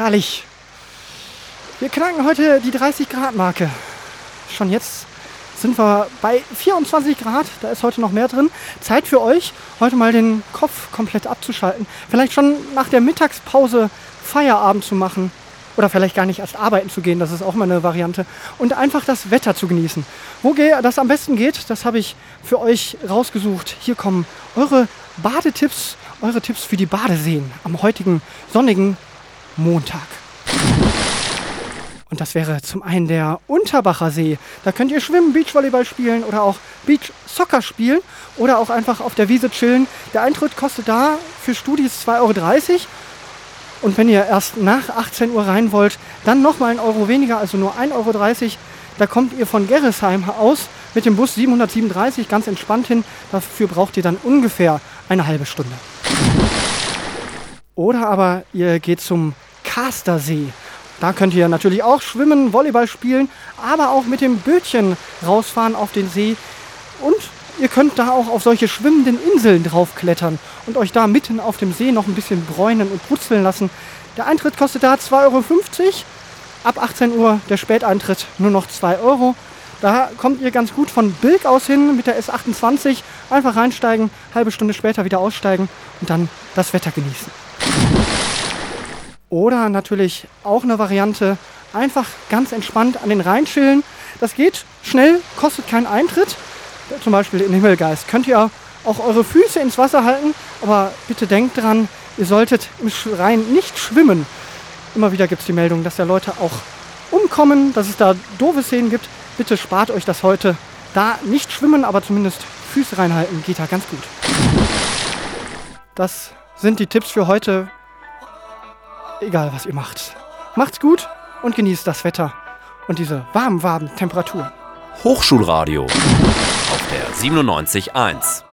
Herrlich. Wir knacken heute die 30-Grad-Marke. Schon jetzt sind wir bei 24 Grad. Da ist heute noch mehr drin. Zeit für euch, heute mal den Kopf komplett abzuschalten. Vielleicht schon nach der Mittagspause Feierabend zu machen. Oder vielleicht gar nicht erst arbeiten zu gehen, das ist auch mal eine Variante. Und einfach das Wetter zu genießen. Wo das am besten geht, das habe ich für euch rausgesucht. Hier kommen eure Badetipps, eure Tipps für die Badeseen am heutigen sonnigen Montag. Und das wäre zum einen der Unterbacher See. Da könnt ihr schwimmen, Beachvolleyball spielen oder auch Beachsoccer spielen oder auch einfach auf der Wiese chillen. Der Eintritt kostet da für Studis 2,30 €. Und wenn ihr erst nach 18 Uhr rein wollt, dann nochmal 1 Euro weniger, also nur 1,30 €. Da kommt ihr von Gerresheim aus mit dem Bus 737 ganz entspannt hin. Dafür braucht ihr dann ungefähr eine halbe Stunde. Oder aber ihr geht zum Kastersee. Da könnt ihr natürlich auch schwimmen, Volleyball spielen, aber auch mit dem Bötchen rausfahren auf den See. Und ihr könnt da auch auf solche schwimmenden Inseln draufklettern und euch da mitten auf dem See noch ein bisschen bräunen und brutzeln lassen. Der Eintritt kostet da 2,50 €. Ab 18 Uhr der Späteintritt nur noch 2 €. Da kommt ihr ganz gut von Bilk aus hin mit der S28. Einfach reinsteigen, halbe Stunde später wieder aussteigen und dann das Wetter genießen. Oder natürlich auch eine Variante, einfach ganz entspannt an den Rhein chillen. Das geht schnell, kostet keinen Eintritt. Zum Beispiel in Himmelgeist könnt ihr auch eure Füße ins Wasser halten, aber bitte denkt dran, ihr solltet im Rhein nicht schwimmen. Immer wieder gibt es die Meldung, dass da Leute auch umkommen, dass es da doofe Szenen gibt. Bitte spart euch das heute. Da nicht schwimmen, aber zumindest Füße reinhalten, geht da ganz gut. Das sind die Tipps für heute. Egal, was ihr macht. Macht's gut und genießt das Wetter und diese warmen Temperaturen. Hochschulradio auf der 97.1.